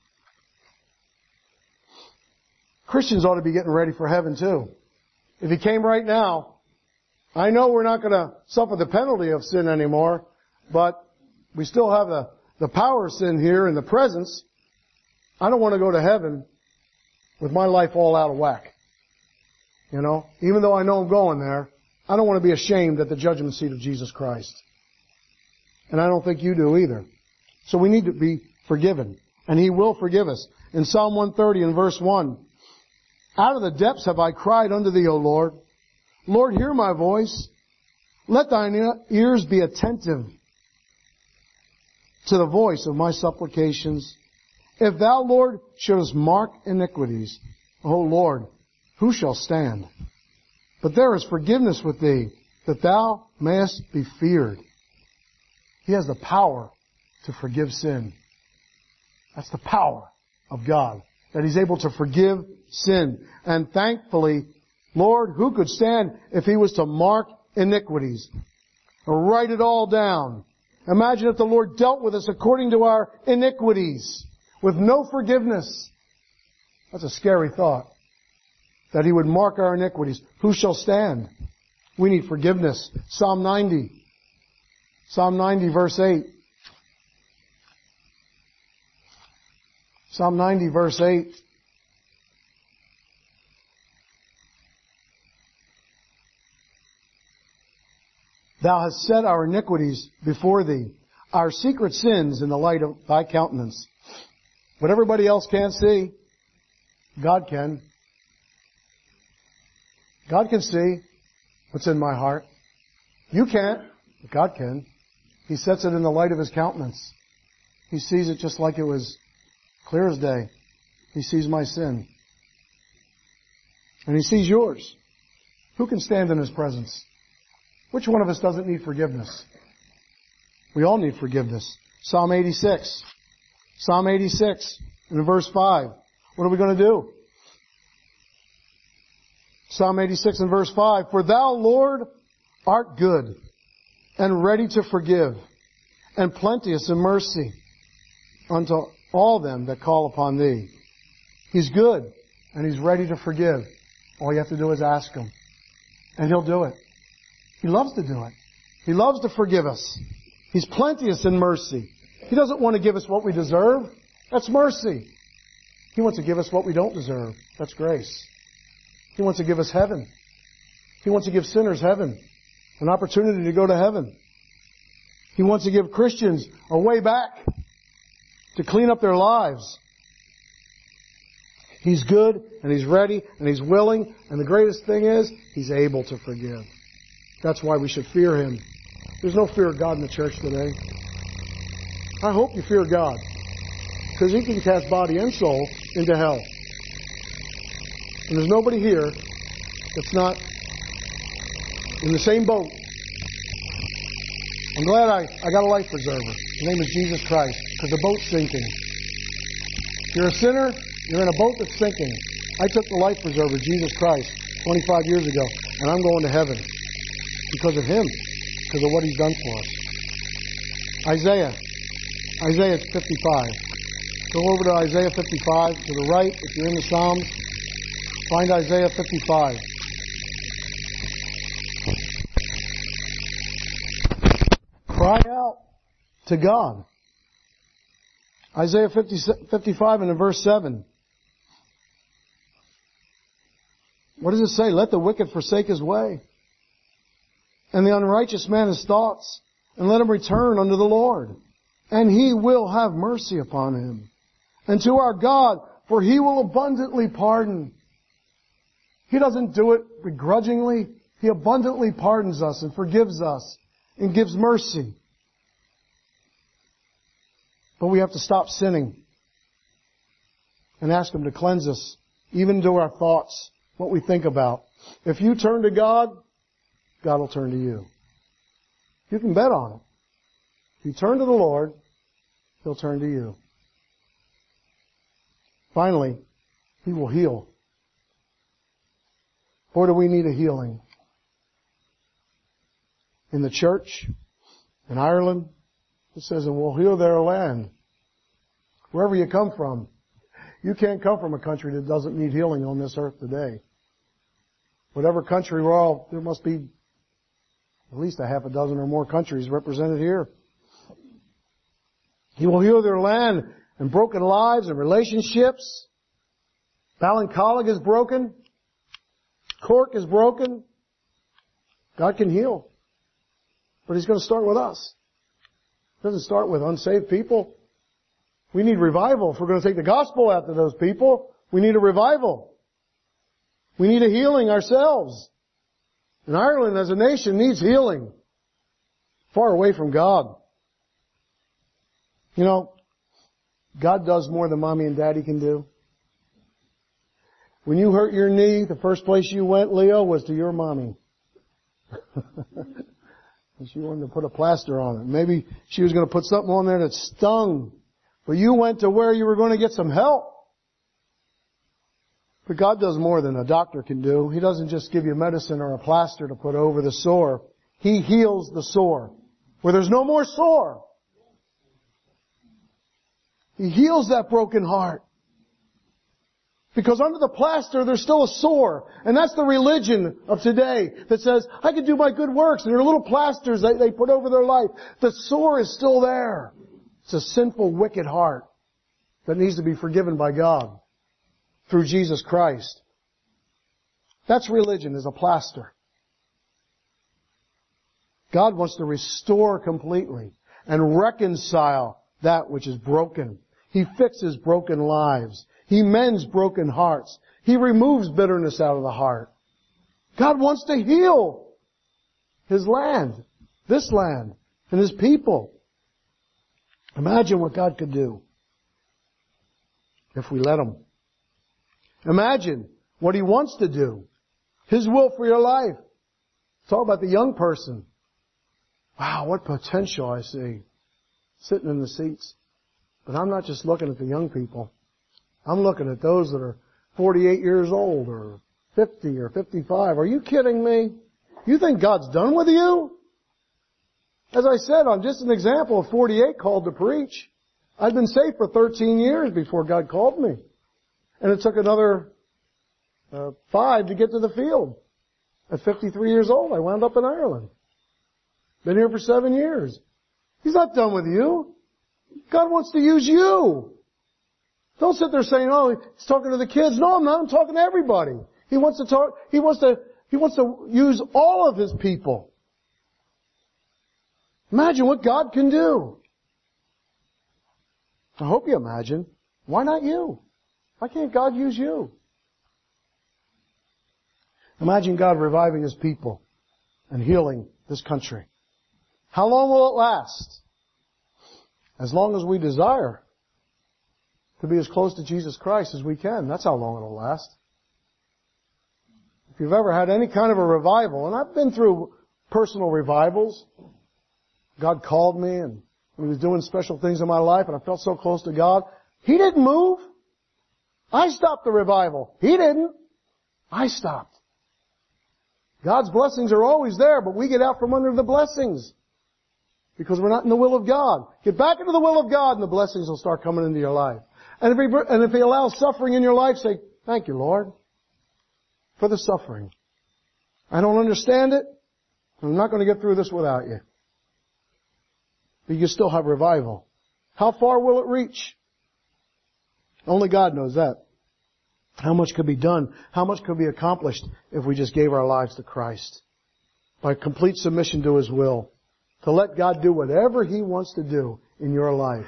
Christians ought to be getting ready for heaven too. If He came right now, I know we're not going to suffer the penalty of sin anymore, but we still have the, the power of sin here in the presence. I don't want to go to heaven with my life all out of whack. You know, even though I know I'm going there, I don't want to be ashamed at the judgment seat of Jesus Christ. And I don't think you do either. So we need to be forgiven. And He will forgive us. In Psalm one thirty in verse one, out of the depths have I cried unto Thee, O Lord. Lord, hear my voice. Let Thine ears be attentive to the voice of my supplications. If Thou, Lord, shouldest mark iniquities, O Lord, who shall stand? But there is forgiveness with Thee, that Thou mayest be feared. He has the power to forgive sin. That's the power of God, that He's able to forgive sin. And thankfully, Lord, who could stand if He was to mark iniquities or write it all down? Imagine if the Lord dealt with us according to our iniquities with no forgiveness. That's a scary thought. That He would mark our iniquities. Who shall stand? We need forgiveness. Psalm ninety. Psalm ninety verse eight. Psalm ninety verse eight. Thou hast set our iniquities before Thee, our secret sins in the light of Thy countenance. What everybody else can't see, God can. God can see what's in my heart. You can't, but God can. He sets it in the light of His countenance. He sees it just like it was clear as day. He sees my sin. And He sees yours. Who can stand in His presence? Which one of us doesn't need forgiveness? We all need forgiveness. Psalm eighty-six. Psalm eighty-six in verse five. What are we going to do? Psalm eighty-six and verse five. For Thou, Lord, art good and ready to forgive and plenteous in mercy unto all them that call upon Thee. He's good, and He's ready to forgive. All you have to do is ask Him, and He'll do it. He loves to do it. He loves to forgive us. He's plenteous in mercy. He doesn't want to give us what we deserve. That's mercy. He wants to give us what we don't deserve. That's grace. He wants to give us heaven. He wants to give sinners heaven, an opportunity to go to heaven. He wants to give Christians a way back to clean up their lives. He's good, and He's ready, and He's willing, and the greatest thing is, He's able to forgive. That's why we should fear Him. There's no fear of God in the church today. I hope you fear God, because He can cast body and soul into hell. And there's nobody here that's not in the same boat. I'm glad I, I got a life preserver. His name is Jesus Christ, because the boat's sinking. If you're a sinner, you're in a boat that's sinking. I took the life preserver, Jesus Christ, twenty-five years ago, and I'm going to heaven because of Him, because of what He's done for us. Isaiah. Isaiah fifty-five. Go over to Isaiah fifty-five, to the right, if you're in the Psalms. Find Isaiah fifty-five. Cry out to God. Isaiah fifty, fifty-five and in verse seven. What does it say? Let the wicked forsake his way, and the unrighteous man his thoughts, and let him return unto the Lord, and He will have mercy upon him. And to our God, for He will abundantly pardon. He doesn't do it begrudgingly. He abundantly pardons us and forgives us and gives mercy. But we have to stop sinning and ask Him to cleanse us, even to our thoughts, what we think about. If you turn to God, God will turn to you. You can bet on it. If you turn to the Lord, He'll turn to you. Finally, He will heal. Boy, do we need a healing. In the church, in Ireland, it says, and we'll heal their land. Wherever you come from, you can't come from a country that doesn't need healing on this earth today. Whatever country we're all, there must be at least a half a dozen or more countries represented here. He will heal their land and broken lives and relationships. Ballincollig is broken. Cork is broken. God can heal. But He's going to start with us. It doesn't start with unsaved people. We need revival. If we're going to take the gospel out to those people, we need a revival. We need a healing ourselves. And Ireland as a nation needs healing. Far away from God. You know, God does more than Mommy and Daddy can do. When you hurt your knee, the first place you went, Leo, was to your mommy. She wanted to put a plaster on it. Maybe she was going to put something on there that stung. But you went to where you were going to get some help. But God does more than a doctor can do. He doesn't just give you medicine or a plaster to put over the sore. He heals the sore. Where there's no more sore. He heals that broken heart. Because under the plaster, there's still a sore. And that's the religion of today that says, I can do my good works. And there are little plasters they, they put over their life. The sore is still there. It's a sinful, wicked heart that needs to be forgiven by God through Jesus Christ. That's religion, is a plaster. God wants to restore completely and reconcile that which is broken. He fixes broken lives. He mends broken hearts. He removes bitterness out of the heart. God wants to heal His land, this land, and His people. Imagine what God could do if we let Him. Imagine what He wants to do. His will for your life. Talk about the young person. Wow, what potential I see sitting in the seats. But I'm not just looking at the young people. I'm looking at those that are forty-eight years old or fifty or fifty-five. Are you kidding me? You think God's done with you? As I said, I'm just an example of forty-eight called to preach. I'd been saved for thirteen years before God called me. And it took another uh, five to get to the field. At fifty-three years old, I wound up in Ireland. Been here for seven years. He's not done with you. God wants to use you. Don't sit there saying, oh, he's talking to the kids. No, I'm not. I'm talking to everybody. He wants to talk, he wants to, he wants to use all of his people. Imagine what God can do. I hope you imagine. Why not you? Why can't God use you? Imagine God reviving his people and healing this country. How long will it last? As long as we desire to be as close to Jesus Christ as we can. That's how long it'll last. If you've ever had any kind of a revival, and I've been through personal revivals. God called me and He was doing special things in my life and I felt so close to God. He didn't move. I stopped the revival. He didn't. I stopped. God's blessings are always there, but we get out from under the blessings because we're not in the will of God. Get back into the will of God and the blessings will start coming into your life. And if He, and if He allows suffering in your life, say, thank you, Lord, for the suffering. I don't understand it. I'm not going to get through this without you. But you still have revival. How far will it reach? Only God knows that. How much could be done? How much could be accomplished if we just gave our lives to Christ? By complete submission to His will. To let God do whatever He wants to do in your life.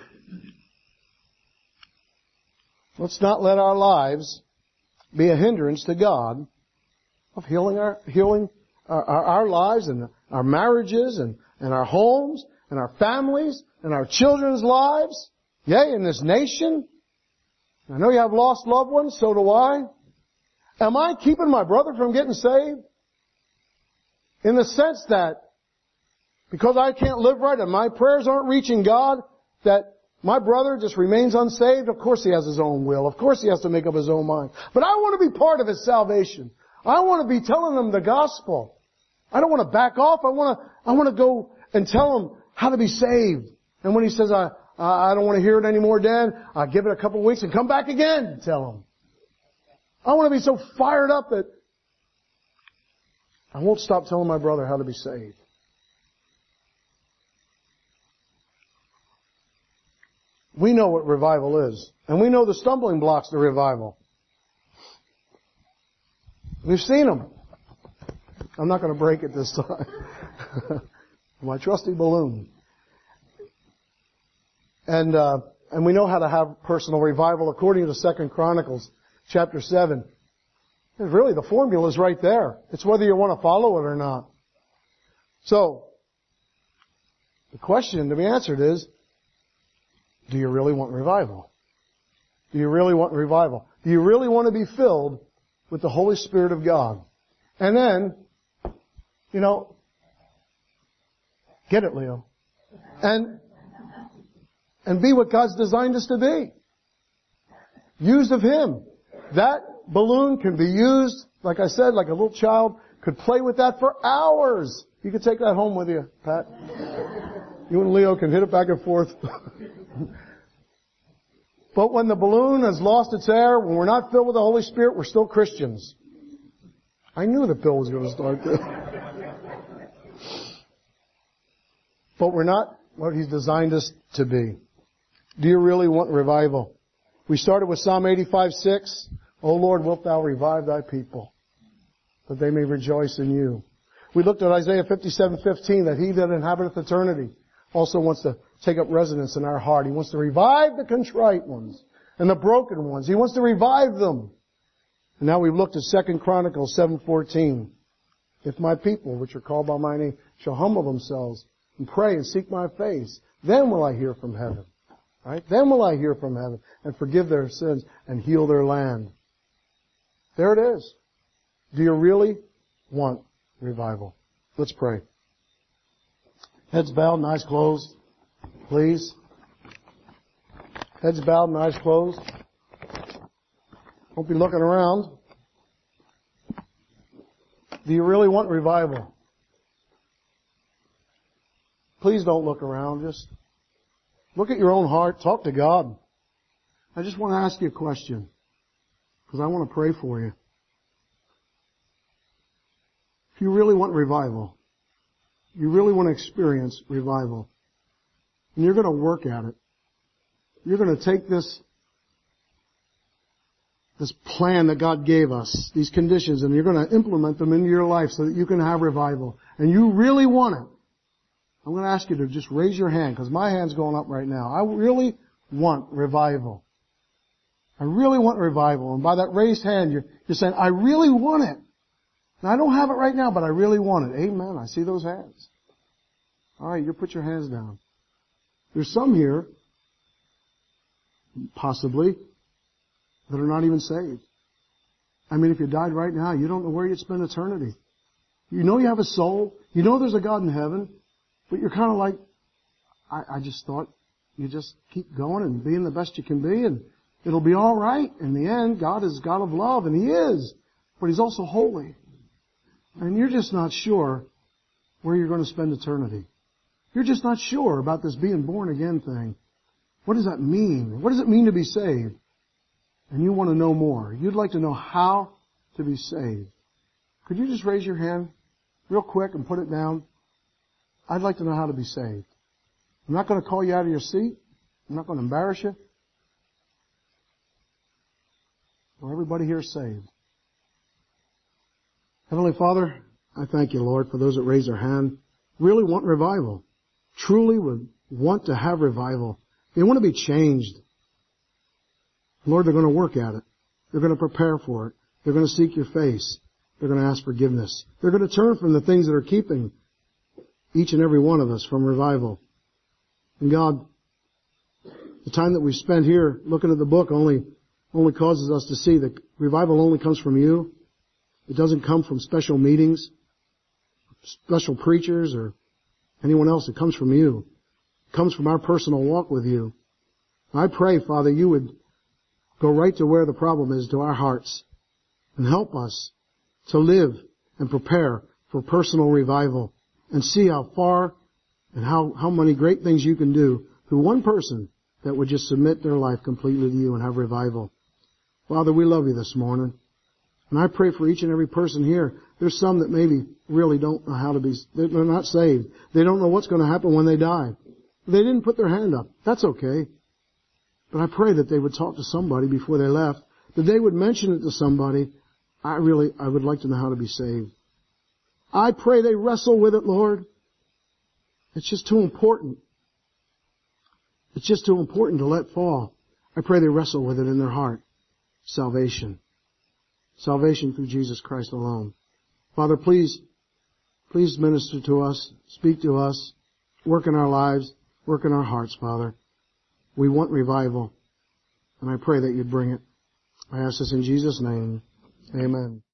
Let's not let our lives be a hindrance to God of healing our, healing our, our, our lives and our marriages and, and our homes and our families and our children's lives. Yea, in this nation. I know you have lost loved ones, so do I. Am I keeping my brother from getting saved? In the sense that because I can't live right and my prayers aren't reaching God, that my brother just remains unsaved? Of course he has his own will. Of course he has to make up his own mind. But I want to be part of his salvation. I want to be telling him the gospel. I don't want to back off. I want to, I want to go and tell him how to be saved. And when he says, I, I don't want to hear it anymore, Dan, I'll give it a couple of weeks and come back again and tell him. I want to be so fired up that I won't stop telling my brother how to be saved. We know what revival is. And we know the stumbling blocks to revival. We've seen them. I'm not going to break it this time. My trusty balloon. And uh, and we know how to have personal revival according to Second Chronicles chapter seven. And really, the formula is right there. It's whether you want to follow it or not. So, the question to be answered is, do you really want revival? Do you really want revival? Do you really want to be filled with the Holy Spirit of God? And then, you know, get it, Leo. And, and be what God's designed us to be. Used of Him. That balloon can be used, like I said, like a little child could play with that for hours. You could take that home with you, Pat. You and Leo can hit it back and forth. But when the balloon has lost its air, when we're not filled with the Holy Spirit, we're still Christians. I knew that Bill was going to start there. But we're not what He's designed us to be. Do you really want revival? We started with Psalm eighty-five six. O Lord, wilt Thou revive Thy people, that they may rejoice in You. We looked at Isaiah fifty-seven fifteen, that He that inhabiteth eternity also wants to take up residence in our heart. He wants to revive the contrite ones and the broken ones. He wants to revive them. And now we've looked at Second Chronicles seven fourteen. If my people, which are called by my name, shall humble themselves and pray and seek my face, then will I hear from heaven. Right? Then will I hear from heaven and forgive their sins and heal their land. There it is. Do you really want revival? Let's pray. Heads bowed and eyes closed, please. Heads bowed and eyes closed. Don't be looking around. Do you really want revival? please don't look around. Just look at your own heart. Talk to God. I just want to ask you a question, because I want to pray for you. If you really want revival, you really want to experience revival, and you're going to work at it, you're going to take this, this plan that God gave us, these conditions, and you're going to implement them into your life so that you can have revival, and you really want it, I'm going to ask you to just raise your hand, because my hand's going up right now. I really want revival. I really want revival. And by that raised hand, you're, you're saying, I really want it. Now, I don't have it right now, but I really want it. Amen. I see those hands. All right, you put your hands down. There's some here, possibly, that are not even saved. I mean, if you died right now, you don't know where you'd spend eternity. You know you have a soul. You know there's a God in heaven. But you're kind of like, I, I just thought you just keep going and being the best you can be, and it'll be all right. In the end, God is God of love, and He is. But He's also holy. And you're just not sure where you're going to spend eternity. You're just not sure about this being born again thing. What does that mean? What does it mean to be saved? And you want to know more. You'd like to know how to be saved. Could you just raise your hand real quick and put it down? I'd like to know how to be saved. I'm not going to call you out of your seat. I'm not going to embarrass you. Well, everybody here is saved. Heavenly Father, I thank you, Lord, for those that raise their hand, really want revival, truly would want to have revival. They want to be changed. Lord, they're going to work at it. They're going to prepare for it. They're going to seek your face. They're going to ask forgiveness. They're going to turn from the things that are keeping each and every one of us from revival. And God, the time that we spent here looking at the book only, only causes us to see that revival only comes from you. It doesn't come from special meetings, special preachers, or anyone else. It comes from you. It comes from our personal walk with you. I pray, Father, you would go right to where the problem is, to our hearts, and help us to live and prepare for personal revival, and see how far and how, how many great things you can do through one person that would just submit their life completely to you and have revival. Father, we love you this morning. And I pray for each and every person here. There's some that maybe really don't know how to be, they're not saved. They don't know what's going to happen when they die. They didn't put their hand up. That's okay. But I pray that they would talk to somebody before they left, that they would mention it to somebody. I really, I would like to know how to be saved. I pray they wrestle with it, Lord. It's just too important. It's just too important to let fall. I pray they wrestle with it in their heart. Salvation. Salvation through Jesus Christ alone. Father, please, please minister to us, speak to us, work in our lives, work in our hearts, Father. We want revival, and I pray that you'd bring it. I ask this in Jesus' name. Amen.